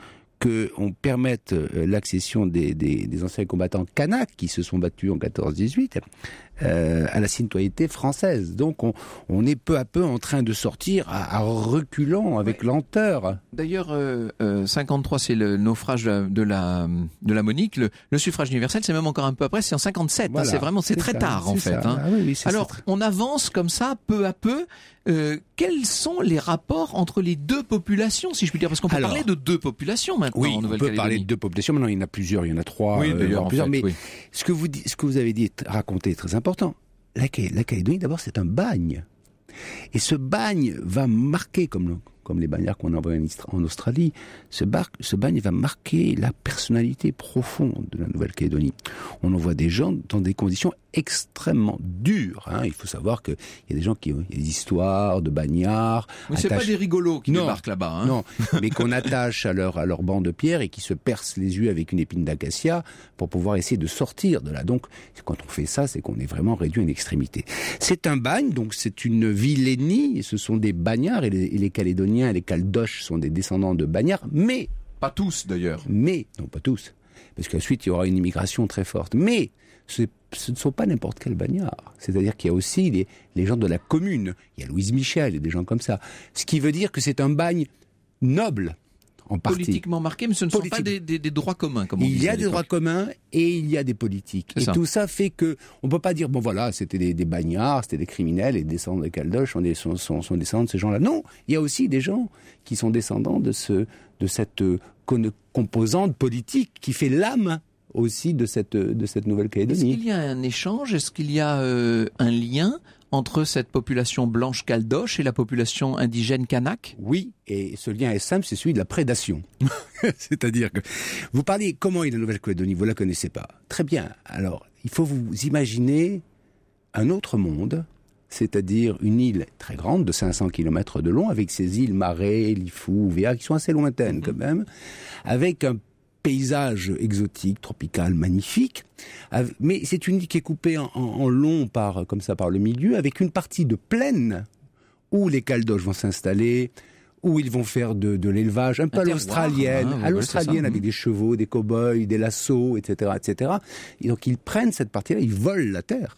qu'on permette l'accession des, des, des anciens combattants kanaks qui se sont battus en quatorze dix-huit euh, à la citoyenneté française. Donc on, on est peu à peu en train de sortir à, à reculant avec ouais. lenteur. D'ailleurs, euh, euh, cinquante-trois, c'est le naufrage de la, de la Monique. Le, le suffrage universel, c'est même encore un peu après, c'est en cinquante-sept. Voilà, hein, c'est vraiment, c'est, c'est très ça, tard en fait. Hein. Ah, oui, oui, Alors, très... on avance comme ça, peu à peu. Euh, quels sont les rapports entre les deux populations, si je puis dire? Parce qu'on peut Alors, parler de deux populations maintenant oui, en on peut parler de deux populations. Maintenant, il y en a plusieurs. Il y en a trois. Oui, d'ailleurs, euh, plusieurs. En fait, mais oui. ce que vous dites, ce que vous avez dit, raconté, est très important. La, la Calédonie, d'abord, c'est un bagne. Et ce bagne va marquer, comme, le, comme les bagnards qu'on envoie en Australie, ce, bar, ce bagne va marquer la personnalité profonde de la Nouvelle-Calédonie. On en voit des gens dans des conditions extrêmement dures. Hein. Il faut savoir qu'il y a des gens qui ont il y a des histoires de bagnards. Mais c'est pas des rigolos qui non, débarquent là-bas. Hein. Non, mais qu'on attache à leur, à leur banc de pierre et qui se percent les yeux avec une épine d'acacia pour pouvoir essayer de sortir de là. Donc, quand on fait ça, c'est qu'on est vraiment réduit à une extrémité. C'est un bagne, donc c'est une vilainie. Ce sont des bagnards et les, et les Calédoniens et les Caldoches sont des descendants de bagnards, mais... Pas tous, d'ailleurs. Mais, non, pas tous. Parce qu'ensuite, il y aura une immigration très forte. Mais... Ce, ce ne sont pas n'importe quel bagnard. C'est-à-dire qu'il y a aussi les, les gens de la commune. Il y a Louise Michel et des gens comme ça. Ce qui veut dire que c'est un bagne noble, en partie. Politiquement marqué, mais ce ne Politique. sont pas des, des, des droits communs, comme on Il y a des droits communs et il y a des politiques. C'est et ça. Tout ça fait que on peut pas dire, bon voilà, c'était des, des bagnards, c'était des criminels, et descendants des Caldoches sont, des, sont, sont, sont descendants de ces gens-là. Non, il y a aussi des gens qui sont descendants de, ce, de cette euh, composante politique qui fait l'âme aussi de cette, de cette Nouvelle-Calédonie. Est-ce qu'il y a un échange? Est-ce qu'il y a euh, un lien entre cette population blanche caldoche et la population indigène kanak? Oui, et ce lien est simple, c'est celui de la prédation. C'est-à-dire que vous parlez comment est la Nouvelle-Calédonie, vous la connaissez pas. Très bien. Alors, il faut vous imaginer un autre monde, c'est-à-dire une île très grande de cinq cents kilomètres de long, avec ses îles Marais, Lifou, Ouvéa, qui sont assez lointaines mm-hmm. quand même, avec un paysage exotique, tropical, magnifique. Mais c'est une île qui est coupée en, en, en long par, comme ça, par le milieu, avec une partie de plaine où les Caldoches vont s'installer, où ils vont faire de, de l'élevage, un peu à l'australienne, hein, à l'australienne, avec des chevaux, des cow-boys, des lassos, et cetera, et cetera. Et donc ils prennent cette partie-là, ils volent la terre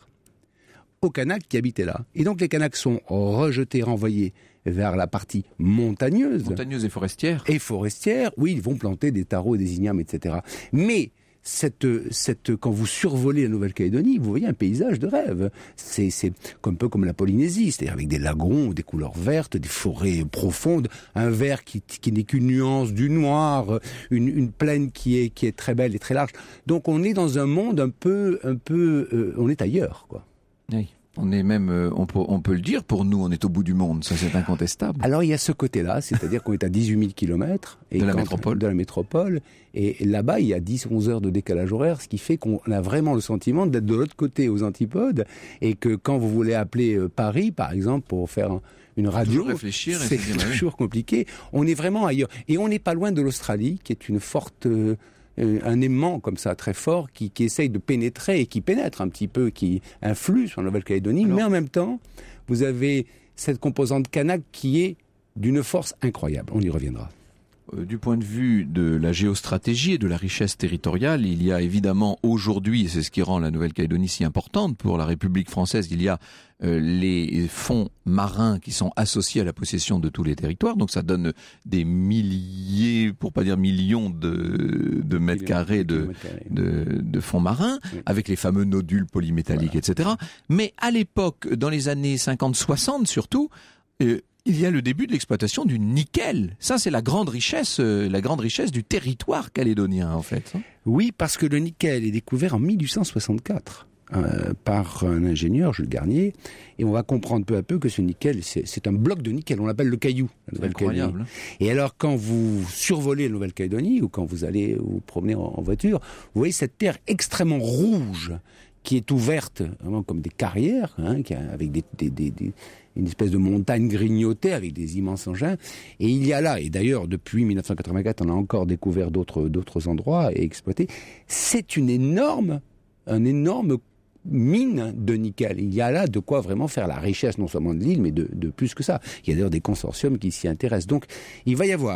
aux Kanaks qui habitaient là. Et donc les Kanaks sont rejetés, renvoyés vers la partie montagneuse. Montagneuse et forestière. Et forestière, oui, ils vont planter des tarots et des ignames, et cetera. Mais cette, cette, quand vous survolez la Nouvelle-Calédonie, vous voyez un paysage de rêve. C'est, c'est un peu comme la Polynésie, c'est-à-dire avec des lagons, des couleurs vertes, des forêts profondes, un vert qui, qui n'est qu'une nuance du noir, une, une plaine qui est, qui est très belle et très large. Donc on est dans un monde un peu, un peu, euh, on est ailleurs, quoi. Oui. On est même, on peut, on peut le dire, pour nous, on est au bout du monde, ça c'est incontestable. Alors il y a ce côté-là, c'est-à-dire qu'on est à dix-huit mille kilomètres de la métropole. De la métropole, et là-bas il y a dix à onze heures de décalage horaire, ce qui fait qu'on a vraiment le sentiment d'être de l'autre côté aux antipodes, et que quand vous voulez appeler Paris, par exemple, pour faire une radio, réfléchir c'est toujours compliqué. On est vraiment ailleurs, et on n'est pas loin de l'Australie, qui est une forte... Euh, un aimant comme ça très fort qui, qui essaye de pénétrer et qui pénètre un petit peu, qui influe sur la Nouvelle-Calédonie. Alors, mais en même temps, vous avez cette composante kanak qui est d'une force incroyable. On y reviendra. Du point de vue de la géostratégie et de la richesse territoriale, il y a évidemment aujourd'hui, et c'est ce qui rend la Nouvelle-Calédonie si importante pour la République française, il y a euh, les fonds marins qui sont associés à la possession de tous les territoires. Donc ça donne des milliers, pour pas dire millions de, de mètres carrés de, de, de fonds marins, oui. avec les fameux nodules polymétalliques, voilà. et cetera. Mais à l'époque, dans les années cinquante soixante surtout, euh, il y a le début de l'exploitation du nickel. Ça, c'est la grande richesse, euh, la grande richesse du territoire calédonien, en fait. Oui, parce que le nickel est découvert en mille huit cent soixante-quatre euh, par un ingénieur, Jules Garnier, et on va comprendre peu à peu que ce nickel, c'est, c'est un bloc de nickel. On l'appelle le caillou. La Nouvelle-Calédonie. Et alors, quand vous survolez la Nouvelle-Calédonie ou quand vous allez vous promener en, en voiture, vous voyez cette terre extrêmement rouge qui est ouverte, vraiment comme des carrières, hein, qui a, avec des, des, des, des une espèce de montagne grignotée avec des immenses engins. Et il y a là, et d'ailleurs depuis mille neuf cent quatre-vingt-quatre, on a encore découvert d'autres, d'autres endroits et exploités. C'est une énorme, un énorme mine de nickel. Il y a là de quoi vraiment faire la richesse, non seulement de l'île, mais de, de plus que ça. Il y a d'ailleurs des consortiums qui s'y intéressent. Donc, il va y avoir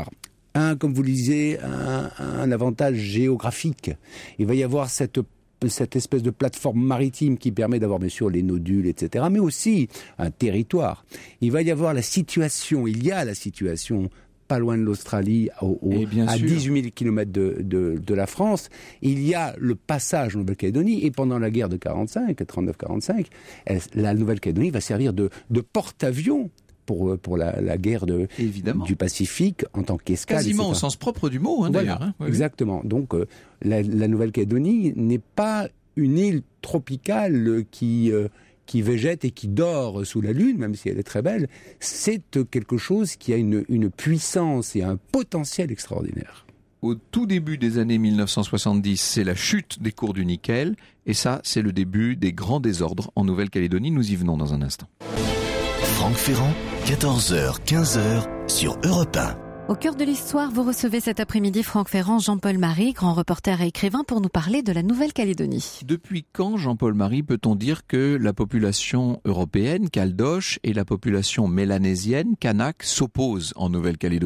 un, comme vous le disiez, un, un avantage géographique. Il va y avoir cette cette espèce de plateforme maritime qui permet d'avoir bien sûr les nodules, et cetera, mais aussi un territoire. Il va y avoir la situation, il y a la situation pas loin de l'Australie, au, au, à sûr. dix-huit mille kilomètres de, de, de la France. Il y a le passage en Nouvelle-Calédonie, et pendant la guerre de quarante-cinq, trente-neuf quarante-cinq, elle, la Nouvelle-Calédonie va servir de, de porte-avions pour, pour la, la guerre de, du Pacifique en tant qu'escale. Quasiment et cetera. Au sens propre du mot, hein, voilà, d'ailleurs. Hein, oui, exactement. Donc, euh, la, la Nouvelle-Calédonie n'est pas une île tropicale qui... Euh, qui végète et qui dort sous la Lune, même si elle est très belle. C'est quelque chose qui a une, une puissance et un potentiel extraordinaire. Au tout début des années mille neuf cent soixante-dix, c'est la chute des cours du nickel, et ça, c'est le début des grands désordres en Nouvelle-Calédonie. Nous y venons dans un instant. Franck Ferrand, quatorze heures quinze sur Europe un. Au cœur de l'histoire, vous recevez cet après-midi Franck Ferrand, Jean-Paul Marie, grand reporter et écrivain, pour nous parler de la Nouvelle-Calédonie. Depuis quand, Jean-Paul Marie, peut-on dire que la population européenne, caldoche, et la population mélanésienne, kanak, s'opposent en Nouvelle-Calédonie ?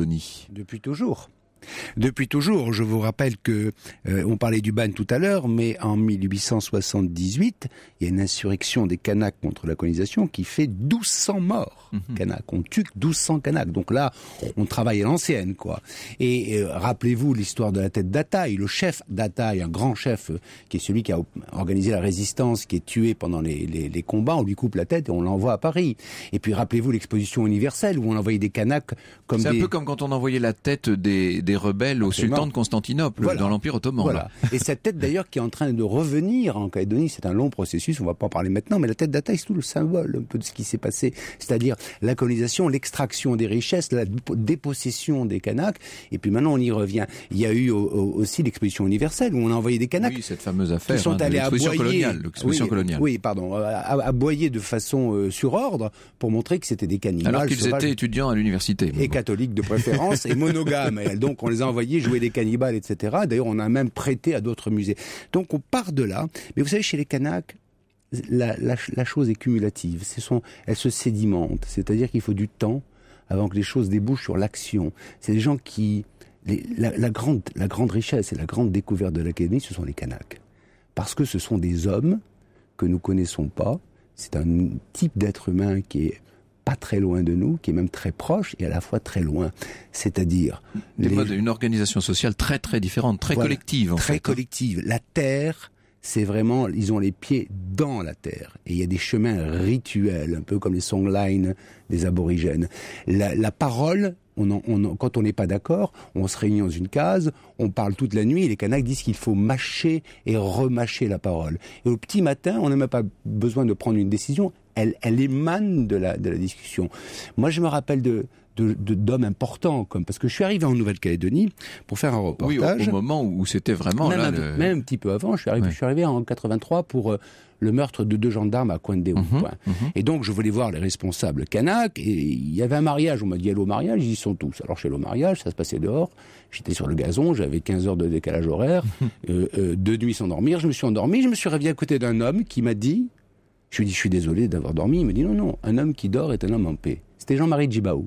Depuis toujours. Depuis toujours, je vous rappelle que euh, on parlait du Ban tout à l'heure, mais en mille huit cent soixante-dix-huit, il y a une insurrection des Kanaks contre la colonisation qui fait douze cents morts. Mmh. Kanaks, on tue douze cents Kanaks. Donc là, on travaille à l'ancienne, quoi. Et euh, rappelez-vous l'histoire de la tête d'Ataï, le chef d'Ataï, un grand chef euh, qui est celui qui a organisé la résistance, qui est tué pendant les, les, les combats. On lui coupe la tête et on l'envoie à Paris. Et puis rappelez-vous l'exposition universelle où on envoyait des Kanaks comme C'est des... un peu comme quand on envoyait la tête des, des rebelles au Absolument. sultan de Constantinople, voilà. dans l'Empire ottoman. Voilà. Et cette tête d'ailleurs qui est en train de revenir en Calédonie, c'est un long processus, on ne va pas en parler maintenant, mais la tête d'Ataï, c'est tout le symbole un peu de ce qui s'est passé, c'est-à-dire la colonisation, l'extraction des richesses, la dépossession des Kanaks, et puis maintenant on y revient. Il y a eu aussi l'exposition universelle où on a envoyé des Kanaks. Oui, cette fameuse affaire qui sont hein, allés l'exposition aboyer, coloniale. L'exposition oui, coloniale. Oui, pardon, aboyer de façon euh, sur ordre pour montrer que c'était des cannibales. Alors qu'ils sauvages, étaient étudiants à l'université. Et catholiques de préférence, et monogames. Et donc on les a envoyés jouer des cannibales, et cetera. D'ailleurs, on a même prêté à d'autres musées. Donc, on part de là. Mais vous savez, chez les Kanaks, la, la, la chose est cumulative. Ce sont, elles se sédimentent. C'est-à-dire qu'il faut du temps avant que les choses débouchent sur l'action. C'est des gens qui... Les, la, la, grande, la grande richesse et la grande découverte de l'Académie, ce sont les Kanaks. Parce que ce sont des hommes que nous connaissons pas. C'est un type d'être humain qui est pas très loin de nous, qui est même très proche et à la fois très loin. C'est-à-dire... Des les... modes, une organisation sociale très très différente, très voilà, collective en très fait. Très collective. La terre, c'est vraiment... Ils ont les pieds dans la terre. Et il y a des chemins rituels, un peu comme les songlines des aborigènes. La, la parole... On en, on en, quand on n'est pas d'accord, on se réunit dans une case, on parle toute la nuit, et les Kanaks disent qu'il faut mâcher et remâcher la parole. Et au petit matin, on n'a même pas besoin de prendre une décision, elle, elle émane de la, de la discussion. Moi, je me rappelle de... De, de, d'hommes importants, comme parce que je suis arrivé en Nouvelle-Calédonie pour faire un reportage. Oui, au, au moment où c'était vraiment même là. Un, le... Même un petit peu avant, je suis arrivé, ouais. je suis arrivé en quatre-vingt-trois pour euh, le meurtre de deux gendarmes à Coindéo. Mm-hmm, mm-hmm. Et donc, je voulais voir les responsables Kanaks, et il y avait un mariage. On m'a dit, allez au mariage, ils y sont tous. Alors, je suis allé au mariage, ça se passait dehors. J'étais sur le gazon, j'avais quinze heures de décalage horaire, euh, euh, deux nuits sans dormir. Je me suis endormi, je me suis réveillé à côté d'un homme qui m'a dit, je lui ai dit, je suis désolé d'avoir dormi. Il me dit, non, non, un homme qui dort est un homme en paix. C'était Jean-Marie Djibaou.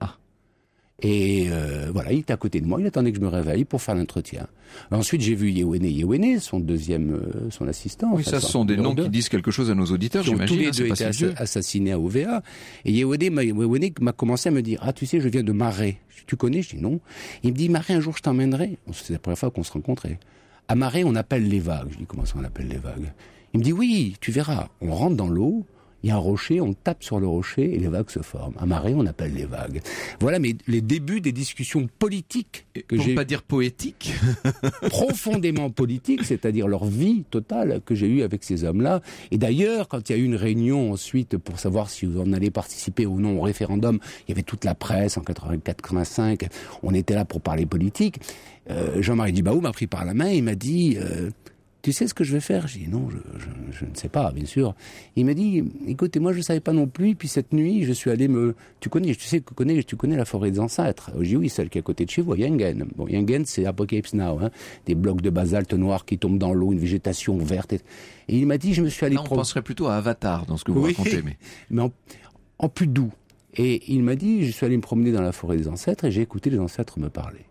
Et euh, voilà, il était à côté de moi, il attendait que je me réveille pour faire l'entretien. Ensuite, j'ai vu Yewene Yewene, son deuxième, euh, son assistant. Oui, ça, ce sont des noms qui disent quelque chose à nos auditeurs, j'imagine. Tous les deux étaient ass- assassinés à O V A. Et Yewene m'a, Yewene m'a commencé à me dire, ah, tu sais, je viens de Marais. Tu connais? Je dis non. Il me dit, Marais, un jour, je t'emmènerai. C'était la première fois qu'on se rencontrait. À Marais, on appelle les vagues. Je dis, comment ça, on appelle les vagues? Il me dit, oui, tu verras. On rentre dans l'eau. Il y a un rocher, on tape sur le rocher et les vagues se forment. À Marais, on appelle les vagues. Voilà, mais les débuts des discussions politiques que Pour j'ai... pas dire poétiques. Profondément politiques, c'est-à-dire leur vie totale que j'ai eue avec ces hommes-là. Et d'ailleurs, quand il y a eu une réunion ensuite pour savoir si vous en allez participer ou non au référendum, il y avait toute la presse en quatre-vingt-quatre quatre-vingt-cinq, on était là pour parler politique. Euh, Jean-Marie Djibaou m'a pris par la main et m'a dit... Euh, tu sais ce que je vais faire? J'ai dit non, je, je, je ne sais pas, bien sûr. Il m'a dit, écoute, moi je ne savais pas non plus, puis cette nuit, je suis allé me... Tu connais, tu sais, tu connais, tu connais la forêt des ancêtres. J'ai dit oui, celle qui est à côté de chez vous, à Yengen. Bon, Yengen, c'est Apocalypse Now, hein, des blocs de basalte noir qui tombent dans l'eau, une végétation verte. Et, et il m'a dit, je me suis allé... Là, on pro... penserait plutôt à Avatar, dans ce que vous oui, racontez. Mais, mais en, en plus doux. Et il m'a dit, je suis allé me promener dans la forêt des ancêtres et j'ai écouté les ancêtres me parler.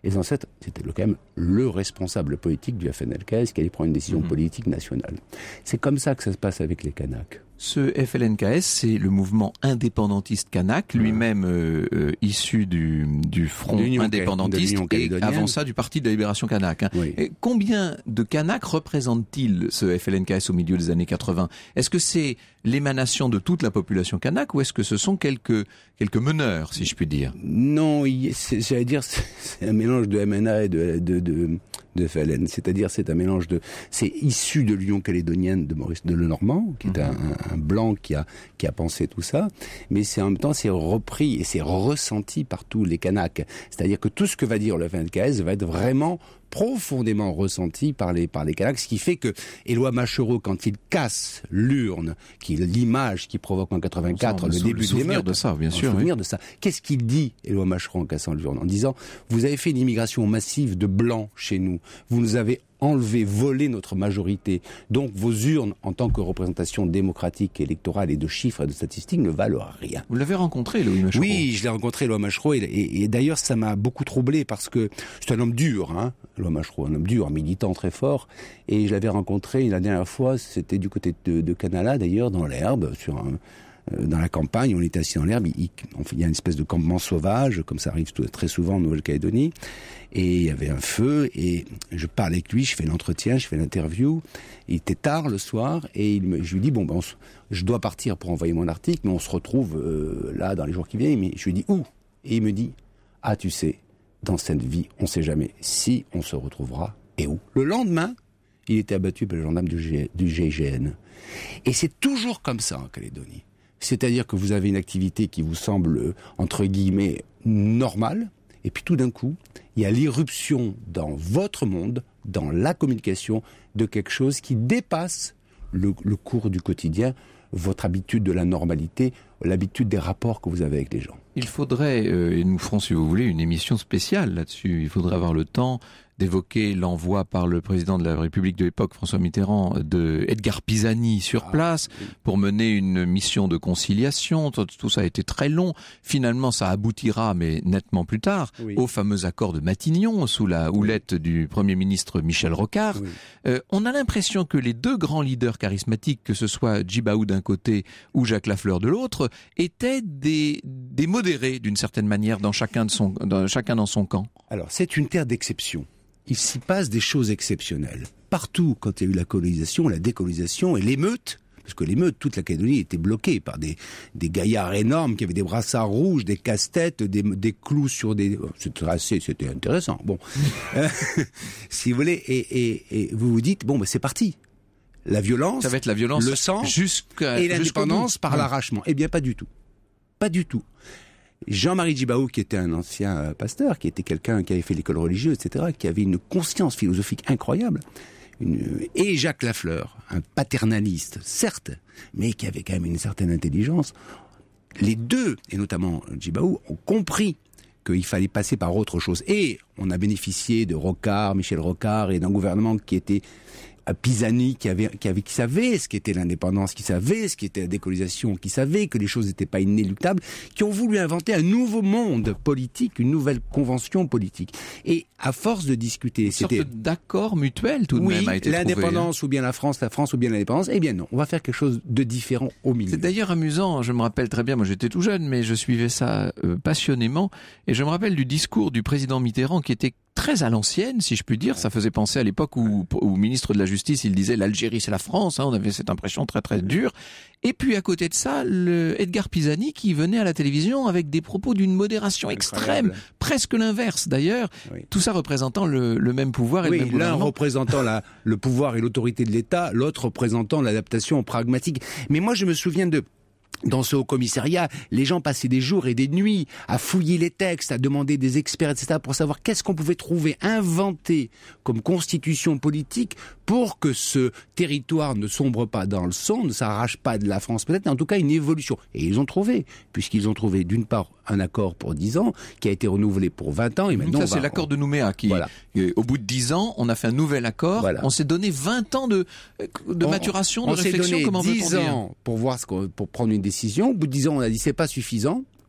Et les ancêtres, c'était le, quand même le responsable politique du F N L K S qui allait prendre une décision mmh. politique nationale. C'est comme ça que ça se passe avec les Kanaks. Ce F L N K S, c'est le mouvement indépendantiste kanak, lui-même euh, euh, issu du, du Front indépendantiste et avant ça du Parti de la Libération kanak. Hein. Oui. Et combien de Kanaks représente-t-il ce F L N K S au milieu des années quatre-vingts? Est-ce que c'est l'émanation de toute la population kanak ou est-ce que ce sont quelques, quelques meneurs, si je puis dire? Non, c'est, j'allais dire, c'est un mélange de M N A et de... de, de... de F L N, c'est-à-dire c'est un mélange de, c'est issu de l'Union calédonienne de Maurice de Lenormand, qui est un, un, un blanc qui a qui a pensé tout ça, mais c'est en même temps c'est repris et c'est ressenti par tous les Kanaks, c'est-à-dire que tout ce que va dire le F N K S va être vraiment profondément ressenti par les par les Kanaks, ce qui fait que Éloi Machereau, quand il casse l'urne, qui l'image qui provoque en quatre-vingt-quatre le début de l'émeute, de ça, bien sûr, souvenir oui. de ça. Qu'est-ce qu'il dit, Éloi Machereau, en cassant l'urne, en disant vous avez fait une immigration massive de blancs chez nous, vous nous avez enlevé, volé notre majorité. Donc vos urnes, en tant que représentation démocratique, électorale et de chiffres et de statistiques, ne valent rien. Vous l'avez rencontré, Éloi Machereau? Oui, je l'ai rencontré, Éloi Machereau, et, et, et d'ailleurs ça m'a beaucoup troublé parce que c'est un homme dur, hein, Éloi Machereau, un homme dur, un militant très fort. Et je l'avais rencontré la dernière fois, c'était du côté de, de Canala, d'ailleurs, dans l'herbe, sur un... dans la campagne, on était assis dans l'herbe, il, il y a une espèce de campement sauvage, comme ça arrive très souvent en Nouvelle-Calédonie, et il y avait un feu, et je parle avec lui, je fais l'entretien, je fais l'interview, il était tard le soir, et il me, je lui dis, bon, ben, on se, je dois partir pour envoyer mon article, mais on se retrouve euh, là dans les jours qui viennent, mais je lui dis, où? Et il me dit, ah, tu sais, dans cette vie, on sait jamais si on se retrouvera et où. Le lendemain, il était abattu par les gendarmes du, G, du G I G N. Et c'est toujours comme ça en Calédonie. C'est-à-dire que vous avez une activité qui vous semble, entre guillemets, normale, et puis tout d'un coup, il y a l'irruption dans votre monde, dans la communication, de quelque chose qui dépasse le, le cours du quotidien, votre habitude de la normalité, l'habitude des rapports que vous avez avec les gens. Il faudrait, euh, et nous ferons, si vous voulez, une émission spéciale là-dessus, il faudrait avoir le temps d'évoquer l'envoi par le président de la République de l'époque, François Mitterrand, de Edgar Pisani sur place ah, oui. pour mener une mission de conciliation. Tout, tout ça a été très long. Finalement, ça aboutira, mais nettement plus tard, oui. au fameux accord de Matignon, sous la houlette oui. du Premier ministre Michel Rocard. Oui. Euh, on a l'impression que les deux grands leaders charismatiques, que ce soit Djibaou d'un côté ou Jacques Lafleur de l'autre, étaient des, des modérés d'une certaine manière dans chacun, de son, dans, chacun dans son camp. Alors, c'est une terre d'exception. Il s'y passe des choses exceptionnelles. Partout, quand il y a eu la colonisation, la décolonisation et l'émeute, parce que l'émeute, toute la Calédonie était bloquée par des, des gaillards énormes qui avaient des brassards rouges, des casse-têtes, des, des clous sur des... C'était assez, c'était intéressant. Bon, euh, si vous voulez, et, et, et vous vous dites, bon, ben c'est parti. La violence, ça va être la violence, le sang, jusqu'à, et l'indépendance par ouais. l'arrachement. Eh bien, pas du tout. Pas du tout. Jean-Marie Djibaou, qui était un ancien pasteur, qui était quelqu'un qui avait fait l'école religieuse, et cetera, qui avait une conscience philosophique incroyable, une... et Jacques Lafleur, un paternaliste, certes, mais qui avait quand même une certaine intelligence, les deux, et notamment Djibaou, ont compris qu'il fallait passer par autre chose. Et on a bénéficié de Rocard, Michel Rocard, et d'un gouvernement qui était... à Pisani, qui avait, qui avait, qui savait ce qu'était l'indépendance, qui savait ce qu'était la décolonisation, qui savait que les choses n'étaient pas inéluctables, qui ont voulu inventer un nouveau monde politique, une nouvelle convention politique. Et à force de discuter, une c'était sorte d'accord mutuel tout de oui, même a été trouvé. Oui, l'indépendance hein. ou bien la France, la France ou bien l'indépendance. Eh bien non, on va faire quelque chose de différent au milieu. C'est d'ailleurs amusant. Je me rappelle très bien. Moi, j'étais tout jeune, mais je suivais ça euh, passionnément. Et je me rappelle du discours du président Mitterrand qui était très à l'ancienne, si je puis dire. Ça faisait penser à l'époque où, où ministre de la Justice, il disait l'Algérie c'est la France. Hein, on avait cette impression très très dure. Et puis à côté de ça, le Edgar Pisani qui venait à la télévision avec des propos d'une modération extrême, incroyable. Presque l'inverse d'ailleurs. Oui. Tout ça représentant le, le même pouvoir et oui, le même l'un gouvernement. représentant la, le pouvoir et l'autorité de l'État, l'autre représentant l'adaptation pragmatique. Mais moi je me souviens de dans ce haut commissariat, les gens passaient des jours et des nuits à fouiller les textes, à demander des experts, et cetera, pour savoir qu'est-ce qu'on pouvait trouver, inventer comme constitution politique pour que ce territoire ne sombre pas dans le sang, ne s'arrache pas de la France peut-être, mais en tout cas une évolution. Et ils ont trouvé, puisqu'ils ont trouvé d'une part un accord pour dix ans, qui a été renouvelé pour vingt ans, et maintenant... Ça, on c'est va... l'accord de Nouméa, qui, voilà. euh, au bout de dix ans, on a fait un nouvel accord, voilà. On s'est donné vingt ans de, de on, maturation, on de réflexion, comment veut-on dire ? On s'est donné dix ans pour voir ce qu'on, pour prendre une décision. Au bout de dix ans, on a dit c'est pas suffisant.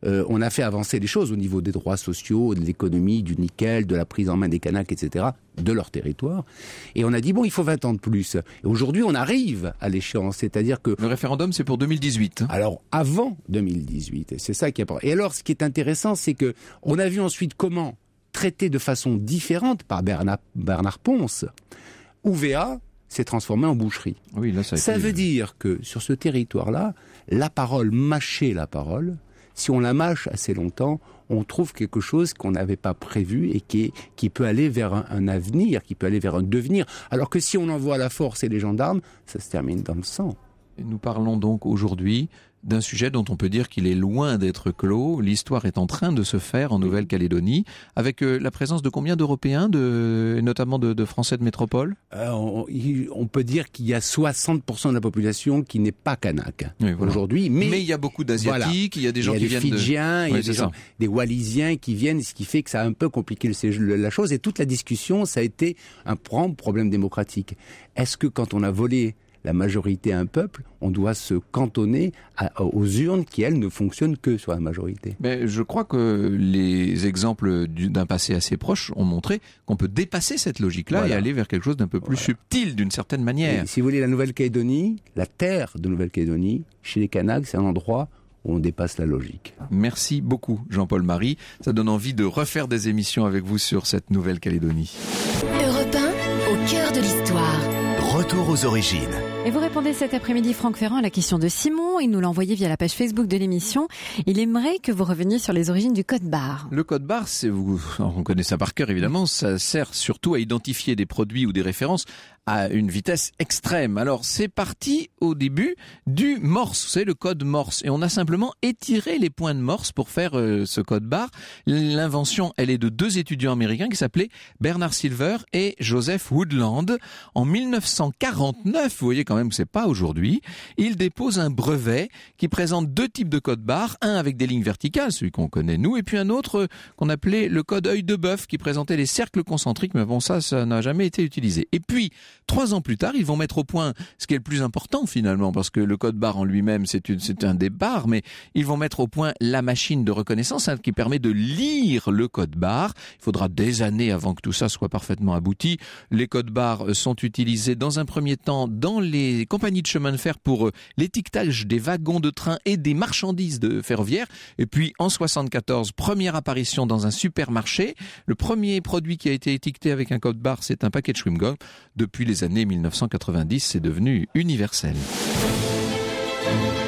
euh, on a fait avancer les choses au niveau des droits sociaux, de l'économie, du nickel, de la prise en main des Kanaks, et cetera, de leur territoire. Et on a dit, bon, il faut vingt ans de plus. Et aujourd'hui, on arrive à l'échéance, c'est-à-dire que... Le référendum, c'est pour deux mille dix-huit. Alors, avant deux mille dix-huit, et c'est ça qui est important. Et alors, ce qui est intéressant, c'est que on a vu ensuite comment, traité de façon différente par Bernard, Bernard Ponce, U V A s'est transformé en boucherie. Oui, là, ça a ça été... veut dire que sur ce territoire-là, la parole, mâcher la parole, si on la mâche assez longtemps, on trouve quelque chose qu'on n'avait pas prévu et qui, est, qui peut aller vers un, un avenir, qui peut aller vers un devenir. Alors que si on envoie la force et les gendarmes, ça se termine dans le sang. Et nous parlons donc aujourd'hui d'un sujet dont on peut dire qu'il est loin d'être clos. L'histoire est en train de se faire en Nouvelle-Calédonie, avec euh, la présence de combien d'Européens, de, et notamment de, de Français de métropole ? euh, on, on peut dire qu'il y a soixante pour cent de la population qui n'est pas kanak oui, voilà. aujourd'hui. Mais, mais il y a beaucoup d'Asiatiques, voilà. il y a des gens il y a qui des viennent Fidjiens, de... il y a oui, des, gens, des Wallisiens qui viennent, ce qui fait que ça a un peu compliqué le, la chose. Et toute la discussion, ça a été un grand problème démocratique. Est-ce que quand on a volé la majorité à un peuple, on doit se cantonner à, aux urnes qui, elles, ne fonctionnent que sur la majorité. Mais je crois que les exemples d'un passé assez proche ont montré qu'on peut dépasser cette logique-là voilà. et aller vers quelque chose d'un peu plus voilà. subtil, d'une certaine manière. Et si vous voulez, la Nouvelle-Calédonie, la terre de Nouvelle-Calédonie, chez les Kanaks, c'est un endroit où on dépasse la logique. Merci beaucoup, Jean-Paul Marie. Ça donne envie de refaire des émissions avec vous sur cette Nouvelle-Calédonie. Europe un, au cœur de l'histoire. Retour aux origines. Et vous répondez cet après-midi, Franck Ferrand, à la question de Simon. Il nous l'a envoyé via la page Facebook de l'émission. Il aimerait que vous reveniez sur les origines du code barre. Le code barre, c'est, vous, on connaît ça par cœur évidemment, ça sert surtout à identifier des produits ou des références à une vitesse extrême. Alors c'est parti au début du Morse, vous savez, le code Morse. Et on a simplement étiré les points de Morse pour faire euh, ce code barre. L'invention, elle est de deux étudiants américains qui s'appelaient Bernard Silver et Joseph Woodland. En mille neuf cent quarante-neuf, vous voyez quand même que c'est pas aujourd'hui, ils déposent un brevet qui présente deux types de code barre, un avec des lignes verticales, celui qu'on connaît nous, et puis un autre qu'on appelait le code œil de bœuf qui présentait les cercles concentriques, mais bon ça, ça n'a jamais été utilisé. Et puis, trois ans plus tard, ils vont mettre au point ce qui est le plus important finalement, parce que le code barre en lui-même, c'est, une, c'est un des barres, mais ils vont mettre au point la machine de reconnaissance hein, qui permet de lire le code barre. Il faudra des années avant que tout ça soit parfaitement abouti. Les codes barres sont utilisés dans un premier temps dans les compagnies de chemin de fer pour l'étiquetage des wagons de train et des marchandises de ferroviaires. Et puis en soixante-quatorze, première apparition dans un supermarché. Le premier produit qui a été étiqueté avec un code barre, c'est un paquet de chewing-gum. Depuis les années mille neuf cent quatre-vingt-dix, c'est devenu universel.